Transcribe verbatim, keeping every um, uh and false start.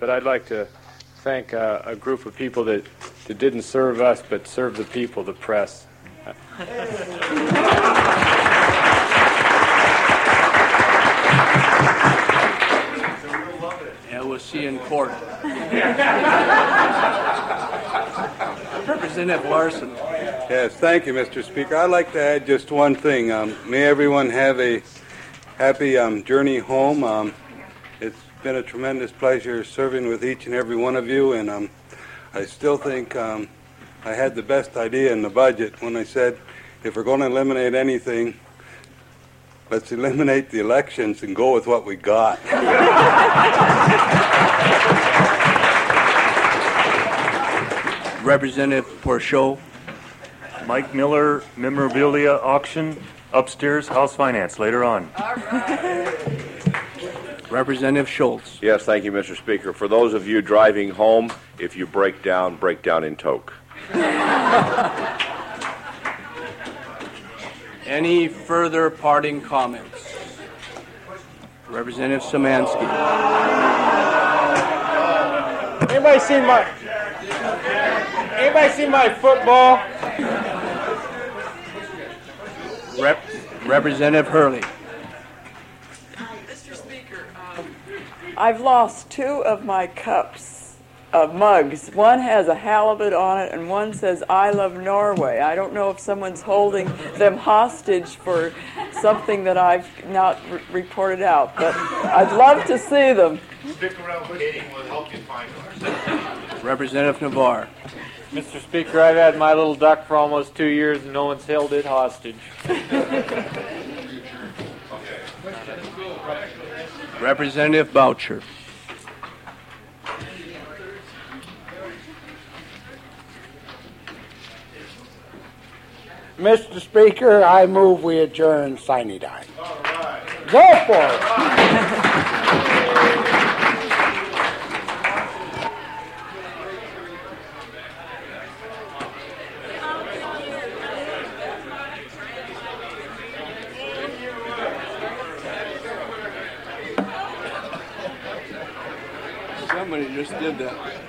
but I'd like to thank uh, a group of people that, that didn't serve us, but served the people, the press. Yeah, we'll see you in court. Representative Larson. Yes, thank you, Mister Speaker. I'd like to add just one thing. Um, may everyone have a happy um, journey home. Um, it's been a tremendous pleasure serving with each and every one of you, and um, I still think um, I had the best idea in the budget when I said, if we're going to eliminate anything, let's eliminate the elections and go with what we got. Representative Porchot. Mike Miller memorabilia auction upstairs, House Finance later on. All right. Representative Schultz. Yes, thank you, Mister Speaker. For those of you driving home, if you break down, break down in toke. Any further parting comments? Representative Szymanski. Anybody seen my Anybody seen my football? Rep, Representative Hurley. Mister Speaker, um, I've lost two of my cups, uh, mugs. One has a halibut on it, and one says "I love Norway." I don't know if someone's holding them hostage for something that I've not re- reported out, but I'd love to see them. Stick around waiting, we'll help you find them. Representative Navarre. Mister Speaker, I've had my little duck for almost two years and no one's held it hostage. Representative Boucher. Mister Speaker, I move we adjourn sine die. All right. Go for it. Somebody just did that.